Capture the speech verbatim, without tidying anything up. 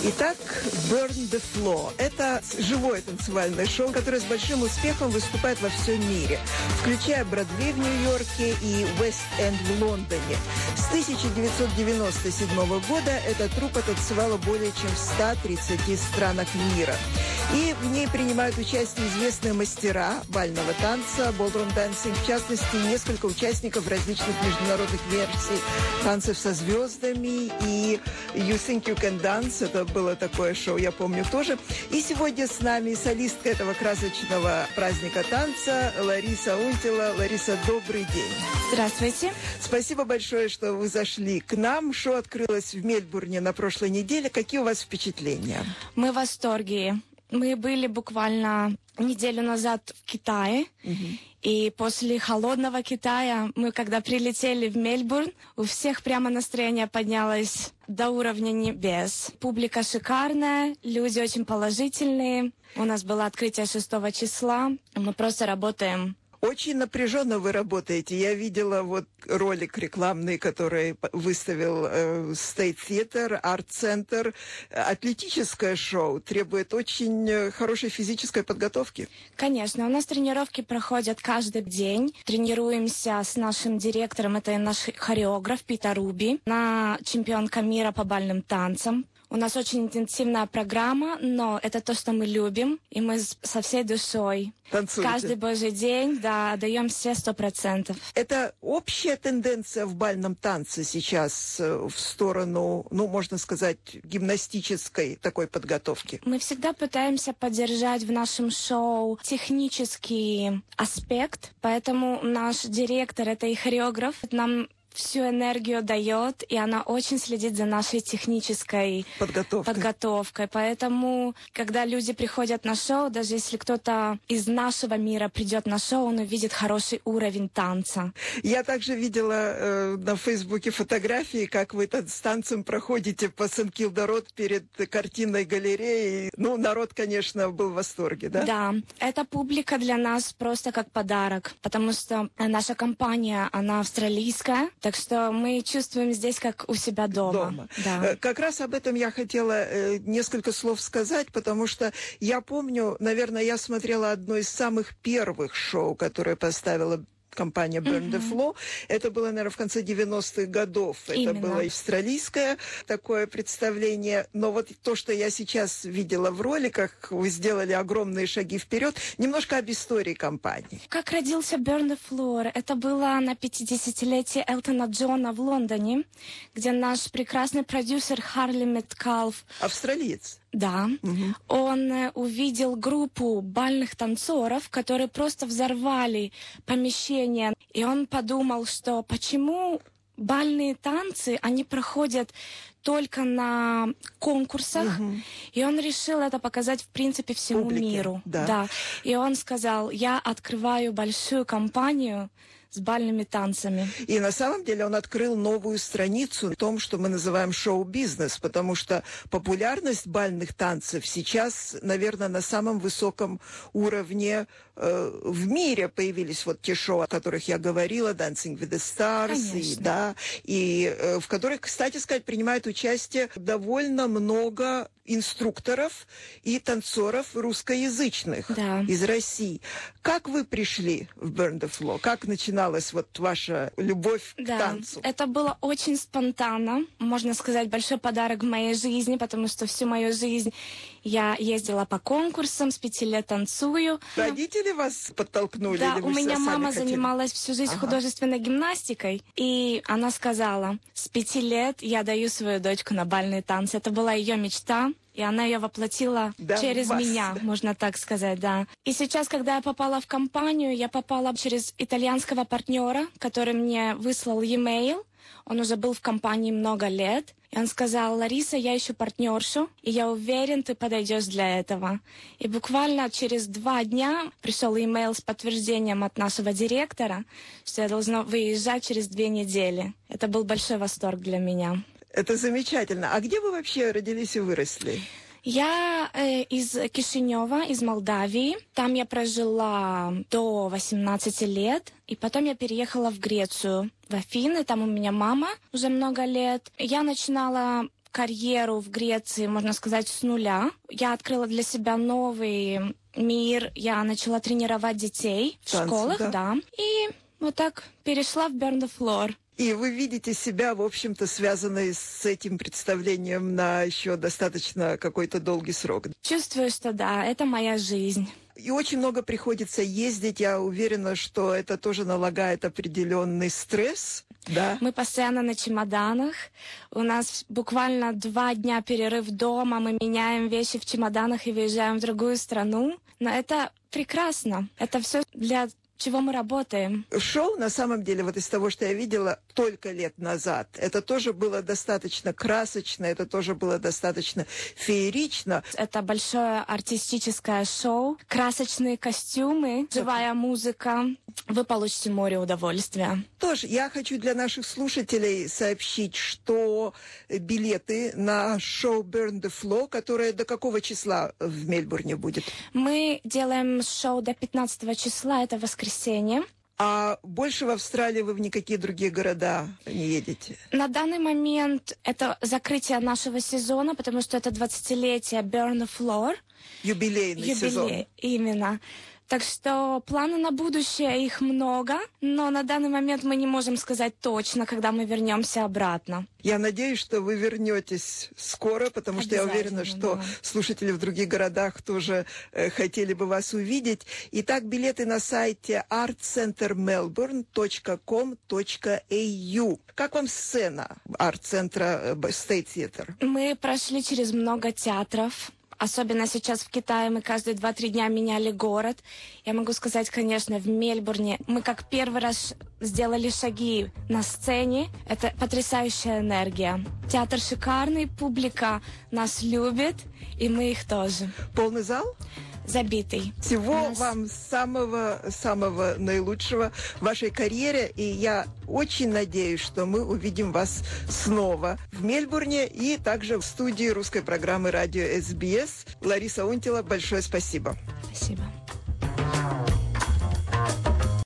Итак, Burn the Floor. Это живое танцевальное шоу, которое с большим успехом выступает во всем мире, включая Бродвей в Нью-Йорке и Вест-Энд в Лондоне. С тысяча девятьсот девяносто седьмого года эта труппа танцевала более чем в ста тридцати странах мира. И в ней принимают участие известные мастера бального танца, ballroom dancing, в частности, несколько участников различных международных версий танцев со звездами и You Think You Can Dance. Это было такое шоу, я помню тоже. И сегодня с нами солистка этого красочного праздника танца Лариса Унтила. Лариса, добрый день. Здравствуйте. Спасибо большое, что вы зашли к нам. Шоу открылось в Мельбурне на прошлой неделе. Какие у вас впечатления? Мы в восторге. Мы были буквально неделю назад в Китае, угу. И после холодного Китая мы, когда прилетели в Мельбурн, у всех прямо настроение поднялось до уровня небес. Публика шикарная, люди очень положительные. У нас было открытие шестого числа. Мы просто работаем. Очень напряженно вы работаете. Я видела вот ролик рекламный, который выставил э, State Theatre, Art Center. Атлетическое шоу требует очень хорошей физической подготовки. Конечно, у нас тренировки проходят каждый день. Тренируемся с нашим директором, это наш хореограф Питер Руби, она чемпионка мира по бальным танцам. У нас очень интенсивная программа, но это то, что мы любим, и мы со всей душой. Танцуете. Каждый божий день, да, отдаем все сто процентов. Это общая тенденция в бальном танце сейчас в сторону, ну, можно сказать, гимнастической такой подготовки? Мы всегда пытаемся поддержать в нашем шоу технический аспект, поэтому наш директор, это и хореограф, нам всю энергию дает, и она очень следит за нашей технической подготовкой. подготовкой. Поэтому, когда люди приходят на шоу, даже если кто-то из нашего мира придет на шоу, он увидит хороший уровень танца. Я также видела э, на Фейсбуке фотографии, как вы с танцем проходите по Сен-Килда-Род перед картинной галереей. Ну, народ, конечно, был в восторге, да? Да, эта публика для нас просто как подарок, потому что наша компания, она австралийская, так что мы чувствуем здесь как у себя дома. дома. Да. Как раз об этом я хотела э, несколько слов сказать, потому что я помню, наверное, я смотрела одно из самых первых шоу, которое поставила компания Burn the Floor. Это было, наверное, в конце девяностых годов. Именно. Это было австралийское такое представление. Но вот то, что я сейчас видела в роликах, вы сделали огромные шаги вперед. Немножко об истории компании. Как родился Burn the Floor? Это было на пятидесятилетие Элтона Джона в Лондоне, где наш прекрасный продюсер Харли Меткалф, австралиец. Да, угу. Он э, увидел группу бальных танцоров, которые просто взорвали помещение. И он подумал, что почему бальные танцы, они проходят только на конкурсах. Угу. И он решил это показать, в принципе, всему Публике, миру. Да. Да. И он сказал, я открываю большую компанию с бальными танцами. И на самом деле он открыл новую страницу в том, что мы называем шоу-бизнес, потому что популярность бальных танцев сейчас, наверное, на самом высоком уровне э, в мире. Появились вот те шоу, о которых я говорила, Dancing with the Stars, и, да, и э, в которых, кстати сказать, принимает участие довольно много инструкторов и танцоров русскоязычных, да, из России. Как вы пришли в Burn the Floor? Как начиналась вот ваша любовь, да, к танцу? Это было очень спонтанно. Можно сказать, большой подарок в моей жизни, потому что всю мою жизнь я ездила по конкурсам, с пяти лет танцую. Родители вас подтолкнули? Да, или вы у меня мама хотели? занималась всю жизнь ага. художественной гимнастикой, и она сказала, с пяти лет я даю свою дочку на бальные танцы. Это была ее мечта. И она ее воплотила, да, через вас, меня, да, можно так сказать, да. И сейчас, когда я попала в компанию, я попала через итальянского партнера, который мне выслал e-mail. Он уже был в компании много лет. И он сказал, Лариса, я ищу партнершу, и я уверен, ты подойдешь для этого. И буквально через два дня пришел e-mail с подтверждением от нашего директора, что я должна выезжать через две недели. Это был большой восторг для меня. Это замечательно. А где вы вообще родились и выросли? Я э, из Кишинева, из Молдавии. Там я прожила до восемнадцати лет. И потом я переехала в Грецию, в Афины. Там у меня мама уже много лет. Я начинала карьеру в Греции, можно сказать, с нуля. Я открыла для себя новый мир. Я начала тренировать детей в Танцы, школах, да. да. И вот так перешла в Burn the Floor. И вы видите себя, в общем-то, связанной с этим представлением на еще достаточно какой-то долгий срок. Чувствую, что да, это моя жизнь. И очень много приходится ездить. Я уверена, что это тоже налагает определенный стресс. Да. Мы постоянно на чемоданах. У нас буквально два дня перерыв дома. Мы меняем вещи в чемоданах и выезжаем в другую страну. Но это прекрасно. Это все для чего мы работаем. Шоу, на самом деле, вот из того, что я видела только лет назад, это тоже было достаточно красочно, это тоже было достаточно феерично. Это большое артистическое шоу, красочные костюмы, живая музыка. Вы получите море удовольствия. Тоже я хочу для наших слушателей сообщить, что билеты на шоу Burn the Floor, которое до какого числа в Мельбурне будет? Мы делаем шоу до пятнадцатого числа, это воскресенье. А больше в Австралии вы в никакие другие города не едете? На данный момент это закрытие нашего сезона, потому что это двадцатилетие Burn the Floor. Юбилейный Юбилей, сезон. Именно. Так что планы на будущее, их много, но на данный момент мы не можем сказать точно, когда мы вернемся обратно. Я надеюсь, что вы вернетесь скоро, потому что я уверена, что да. слушатели в других городах тоже э, хотели бы вас увидеть. Итак, билеты на сайте арт центр мелбурн точка ком точка эй ю. Как вам сцена арт-центра State Theatre? Мы прошли через много театров. Особенно сейчас в Китае мы каждые два-три дня меняли город. Я могу сказать, конечно, в Мельбурне мы как первый раз сделали шаги на сцене. Это потрясающая энергия. Театр шикарный, публика нас любит, и мы их тоже. Полный зал? Забитый. Всего нас... вам самого-самого наилучшего в вашей карьере. И я очень надеюсь, что мы увидим вас снова в Мельбурне и также в студии русской программы радио эс би эс. Лариса Унтила, большое спасибо. Спасибо.